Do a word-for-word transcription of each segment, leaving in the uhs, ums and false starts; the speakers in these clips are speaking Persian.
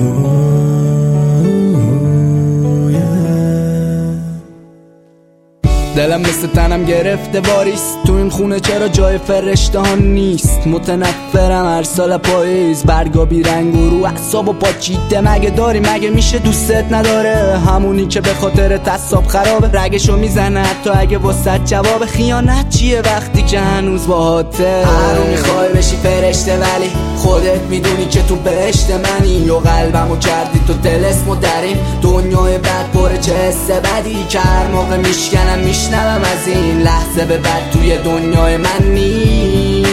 دلم مثل تنم گرفته واریس، تو این خونه چرا جای فرشته ها نیست؟ متنفرم هر سال پاییز، برگا بی رنگ و رو اعصاب و پاچیده. مگه داری مگه میشه دوستت نداره؟ همونی که به خاطر تصاب خرابه، رگشو میزنه حتی اگه واسط جواب. خیانت چیه وقتی که هنوز باهاته؟ هر رو میخوای بشی فرشته ولی خودت میدونی که تو بهشت منی، و قلبمو کردی تو طلسم و در این دنیای بد پره چه حس بدی که هر موقع میشکنم میشنوم از این لحظه به بعد توی دنیای منی،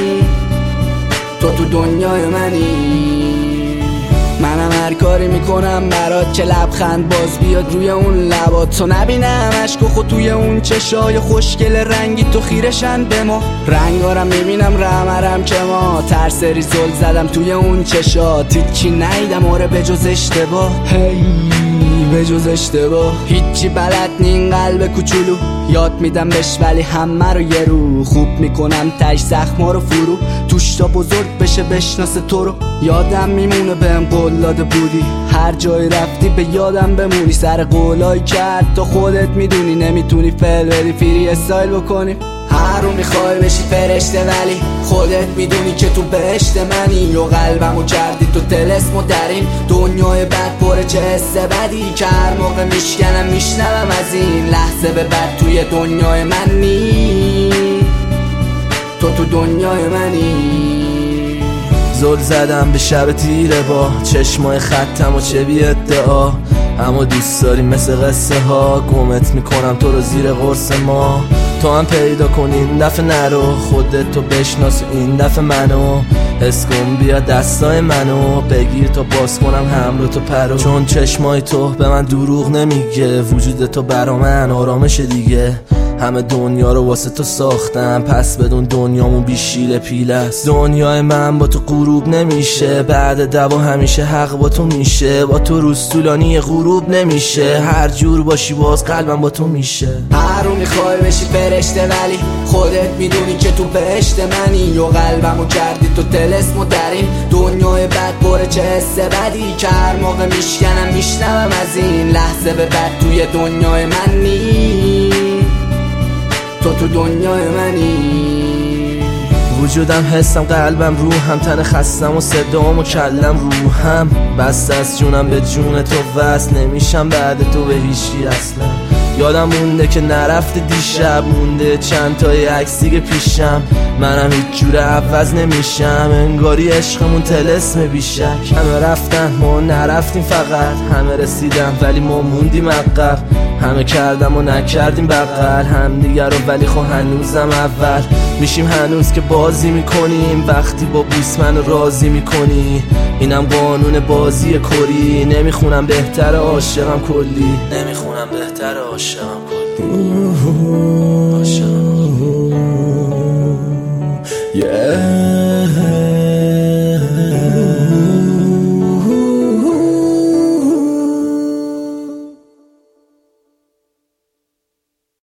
تو تو دنیای منی. منم هر کاری میکنم برات که لبخند باز بیاد روی اون لبات، تو نبینم عشق و خود توی اون چشای خوشگل رنگی تو خیرشن به ما. رنگارم میبینم رمرم که ما ترسری زل زدم توی اون چشات، هیچی نیدم آره به جز اشتباه، هی به جز اشتباه. هیچی بلد نین قلب کوچولو، یاد میدم بهش ولی همه رو یه رو خوب میکنم تش زخما رو فرو، توش تا بزرگ بشه بشناسه تو رو. یادم میمونه بهم قول داده بودی هر جایی رفتی به یادم بمونی، سر قولایی کرد تا خودت میدونی نمیتونی فعل بدی فری استایل بکنی. هر رو میخوای بشی فرشته ولی خودت میدونی که تو بهشت منی، و قلبمو کردی تو طلسم و در این دنیای بد پره چه حس بدی که هر موقع میشکنم میشنوم از این لحظه به بعد توی دنیای منی، تو تو دنیای منی. زل زدم به شب تیره با چشمای ختم و چه بی ادعا، اما دوست داری مثل قصه ها گمت میکنم تو رو زیر قرص ما. تو هم پیدا کن این دفعه نرو، خودت تو بشناس این دفعه منو، حس کن بیا دستای منو بگیر تا باز کنم حمل تو پرو. چون چشمای تو به من دروغ نمیگه، وجود تو برا من آرامش دیگه. همه دنیا رو واسه تو ساختم پس بدون دنیامون بیشیل پیله است. دنیای من با تو غروب نمیشه، بعد دوا همیشه حق با تو میشه، با تو روز طولانی غروب نمیشه، هر جور باشی باز قلبم با تو میشه. هر رو میخوای بشی فرشته ولی خودت میدونی که تو بهشت منی، و قلبمو کردی تو طلسم و در این دنیای بد پره چه حس بدی که هر موقع میشکنم میشنوم از این لحظه به بعد توی دنیای منی، تو تو دنیای منی. وجودم حسم قلبم روحم تن خستم و صدام و کلم روحم بست از جونم به جون تو وصل نمیشم بعد تو به هیچی اصلا. یادم مونده که نرفته دیشب، مونده چند تای عکس دیگه پیشم، منم هیچ جور عوض نمیشم، انگاری عشقمون طلسم بیشک. همه رفتن ما نرفتیم فقط، همه رسیدم ولی ما موندیم عقب، همه کردم و نکردیم بغل هم دیگر رو ولی خب هنوزم اول میشیم هنوز که بازی میکنیم، وقتی با بوس منو راضی میکنی. اینم قانون بازی کری، نمیخونم بهتر عاشقم کلی، نمیخونم بهتر عاشقم کلی عاشقم. Yeah